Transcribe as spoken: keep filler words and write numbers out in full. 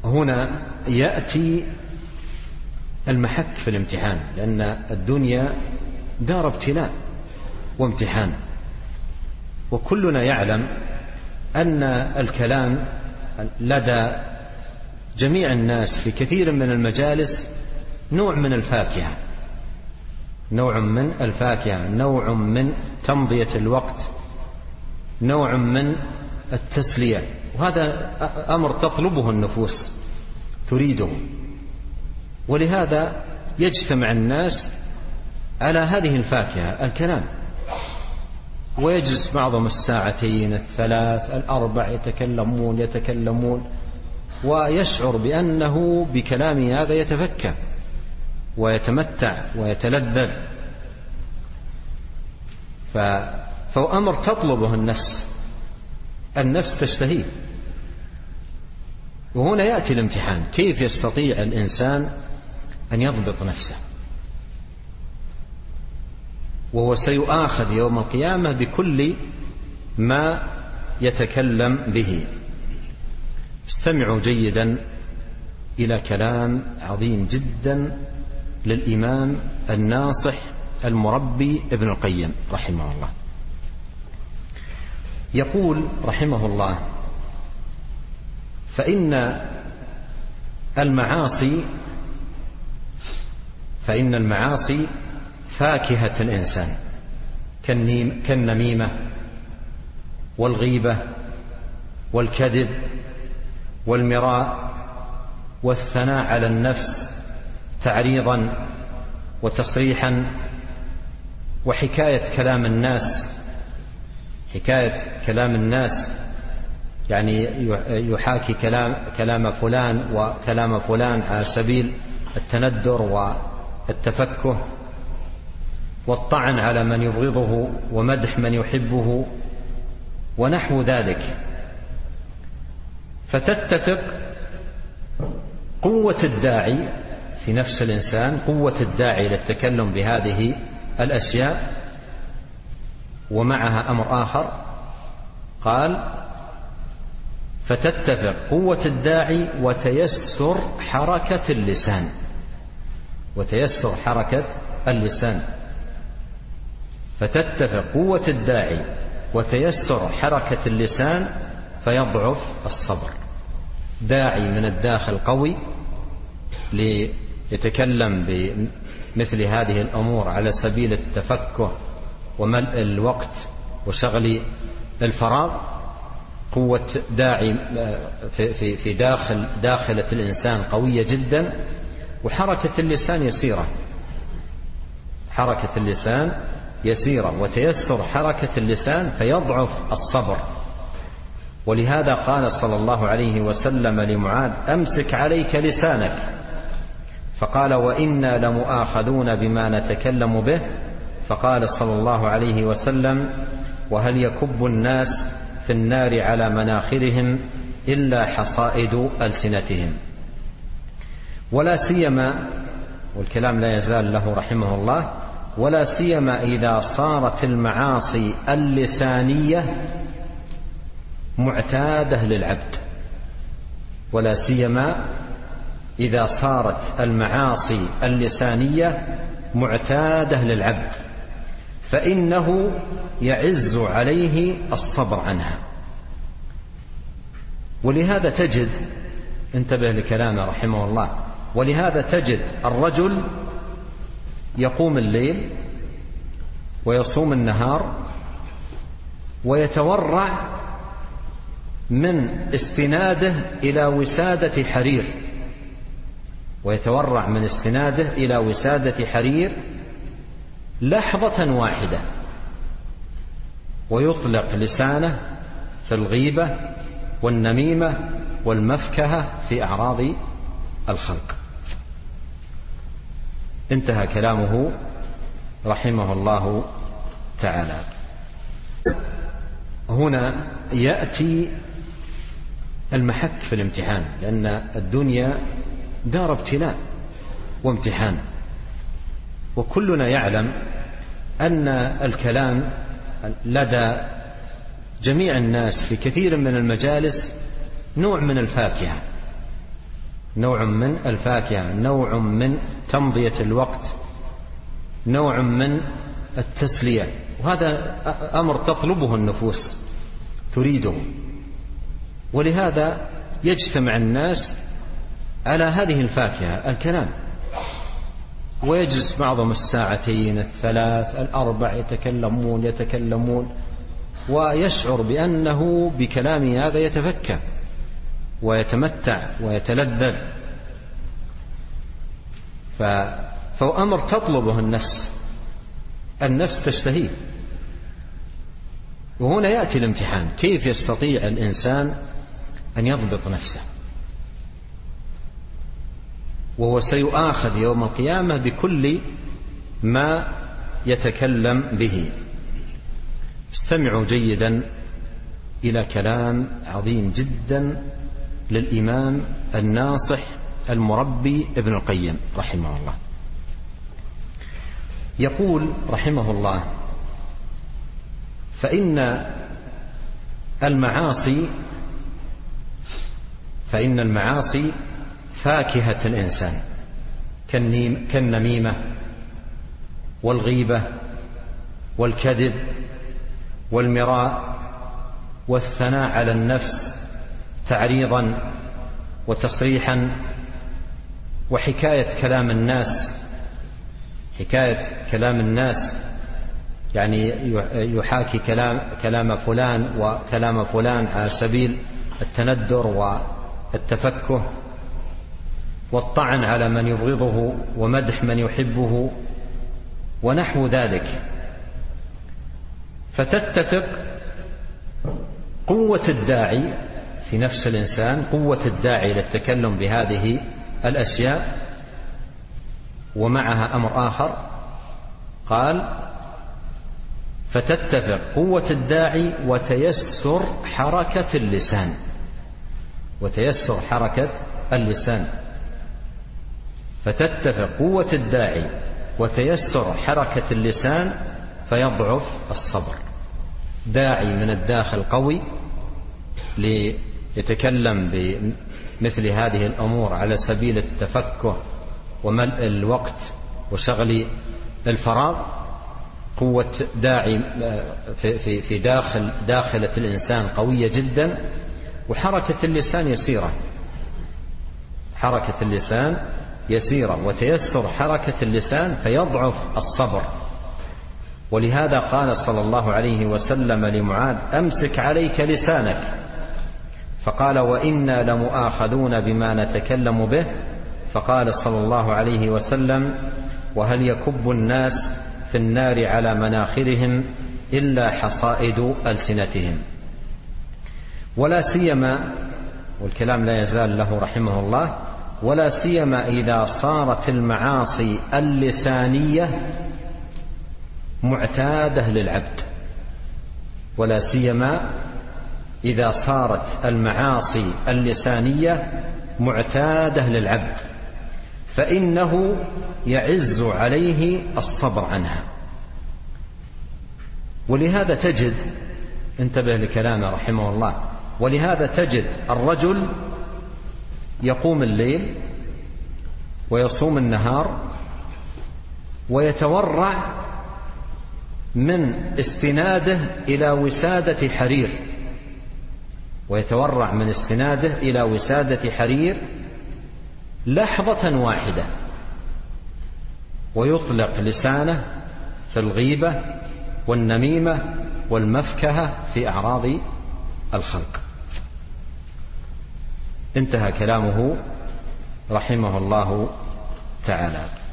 هنا يأتي المحك في الامتحان، لأن الدنيا دار ابتلاء وامتحان، وكلنا يعلم أن الكلام لدى جميع الناس في كثير من المجالس نوع من الفاكهة، نوع من الفاكهة، نوع من تمضية الوقت، نوع من التسلية، وهذا أمر تطلبه النفوس تريده، ولهذا يجتمع الناس على هذه الفاكهة الكلام، ويجلس بعضهم الساعتين الثلاث الأربع يتكلمون يتكلمون ويشعر بأنه بكلام هذا يتفكه ويتمتع ويتلذذ، فهو أمر تطلبه النفس، النفس تشتهيه. وهنا يأتي الامتحان، كيف يستطيع الإنسان أن يضبط نفسه، وهو سيؤاخذ يوم القيامة بكل ما يتكلم به. استمعوا جيدا إلى كلام عظيم جدا للإمام الناصح المربي ابن القيم رحمه الله. يقول رحمه الله: فإن المعاصي فإن المعاصي فاكهة الإنسان كالنميمة والغيبة والكذب والمراء والثناء على النفس تعريضا وتصريحا، وحكاية كلام الناس حكاية كلام الناس يعني يحاكي كلام كلام فلان وكلام فلان على سبيل التندر والتفكه، والطعن على من يبغضه ومدح من يحبه ونحو ذلك. فتتفق قوة الداعي في نفس الإنسان، قوة الداعي للتكلم بهذه الأشياء، ومعها أمر آخر قال: فتتفق قوة الداعي وتيسر حركة اللسان وتيسر حركة اللسان فتتفق قوة الداعي وتيسر حركة اللسان فيضعف الصبر. داعي من الداخل قوي ليتكلم بمثل هذه الأمور على سبيل التفكه وملء الوقت وشغل الفراغ، قوة داعي في في داخل داخلة الإنسان قوية جدا، وحركة اللسان يسيرة حركة اللسان يسيرة وتيسر حركة اللسان فيضعف الصبر. ولهذا قال صلى الله عليه وسلم لمعاذ: أمسك عليك لسانك، فقال: وإنا لمؤاخذون بما نتكلم به، فقال صلى الله عليه وسلم: وهل يكب الناس في النار على مناخرهم إلا حصائد ألسنتهم. ولا سيما، والكلام لا يزال له رحمه الله، ولا سيما إذا صارت المعاصي اللسانية معتادة للعبد ولا سيما إذا صارت المعاصي اللسانية معتادة للعبد فإنه يعز عليه الصبر عنها. ولهذا تجد، انتبه لكلامه رحمه الله، ولهذا تجد الرجل يقوم الليل ويصوم النهار ويتورع من استناده إلى وسادة حرير ويتورع من استناده إلى وسادة حرير لحظة واحدة، ويطلق لسانه في الغيبة والنميمة والمفكهة في أعراض الخلق. انتهى كلامه رحمه الله تعالى. هنا يأتي المحك في الامتحان، لأن الدنيا دار ابتلاء وامتحان، وكلنا يعلم أن الكلام لدى جميع الناس في كثير من المجالس نوع من الفاكهة، نوع من الفاكهة، نوع من تمضية الوقت، نوع من التسلية، وهذا أمر تطلبه النفوس تريده. ولهذا يجتمع الناس على هذه الفاكهة الكلام، ويجلس بعضهم الساعتين الثلاث الأربع يتكلمون يتكلمون ويشعر بأنه بكلام هذا يتفكه ويتمتع ويتلذذ. فهو أمر تطلبه النفس، النفس تشتهيه. وهنا يأتي الامتحان، كيف يستطيع الإنسان أن يضبط نفسه، وهو سيؤاخذ يوم القيامة بكل ما يتكلم به. استمعوا جيدا إلى كلام عظيم جدا للإمام الناصح المربي ابن القيم رحمه الله. يقول رحمه الله: فإن المعاصي فإن المعاصي فاكهة الإنسان كالنميمة والغيبة والكذب والمراء والثناء على النفس تعريضا وتصريحا، وحكاية كلام الناس حكاية كلام الناس يعني يحاكي كلام كلام فلان وكلام فلان على سبيل التندر والتفكه، والطعن على من يبغضه ومدح من يحبه ونحو ذلك. فتتفق قوة الداعي في نفس الإنسان، قوة الداعي للتكلم بهذه الأشياء، ومعها أمر آخر قال: فتتفق قوة الداعي وتيسر حركة اللسان وتيسر حركة اللسان فتتفق قوة الداعي وتيسر حركة اللسان فيضعف الصبر. داعي من الداخل قوي ليتكلم بمثل هذه الأمور على سبيل التفكه وملء الوقت وشغل الفراغ، قوة داعي في في داخل داخلة الإنسان قوية جدا، وحركة اللسان يسيرة حركة اللسان يسيرة وتيسر حركة اللسان فيضعف الصبر. ولهذا قال صلى الله عليه وسلم لمعاذ: أمسك عليك لسانك. فقال: وإنا لمؤاخذون بما نتكلم به. فقال صلى الله عليه وسلم: وهل يكب الناس في النار على مناخرهم إلا حصائد ألسنتهم. ولا سيما، والكلام لا يزال له رحمه الله، ولا سيما إذا صارت المعاصي اللسانية معتادة للعبد ولا سيما إذا صارت المعاصي اللسانية معتادة للعبد فإنه يعز عليه الصبر عنها. ولهذا تجد، انتبه لكلامه رحمه الله، ولهذا تجد الرجل يقوم الليل ويصوم النهار ويتورع من استناده إلى وسادة حرير ويتورع من استناده إلى وسادة حرير لحظة واحدة، ويطلق لسانه في الغيبة والنميمة والمفكهة في أعراض الخلق. انتهى كلامه رحمه الله تعالى.